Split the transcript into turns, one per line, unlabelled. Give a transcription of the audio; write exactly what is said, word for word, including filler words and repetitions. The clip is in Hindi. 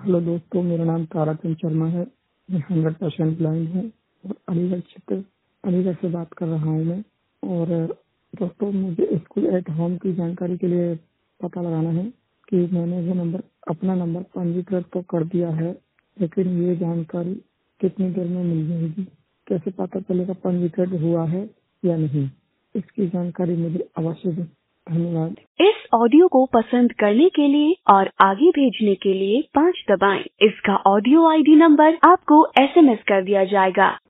हेलो दोस्तों, मेरा नाम ताराचंद शर्मा है। मैं हंड्रेड परसेंट ब्लाइंड हूँ और अलीगढ़ क्षेत्र अलीगढ़ से बात कर रहा हूँ मैं। और दोस्तों, मुझे स्कूल एट होम की जानकारी के लिए पता लगाना है कि मैंने वो नंबर अपना नंबर पंजीकृत तो कर दिया है, लेकिन ये जानकारी कितनी देर में मिल जाएगी? कैसे पता चलेगा पंजीकृत हुआ है या नहीं? इसकी जानकारी मुझे अवश्य दें। धन्यवाद।
इस ऑडियो को पसंद करने के लिए और आगे भेजने के लिए पाँच दबाएं। इसका ऑडियो आईडी नंबर आपको एसएमएस कर दिया जाएगा।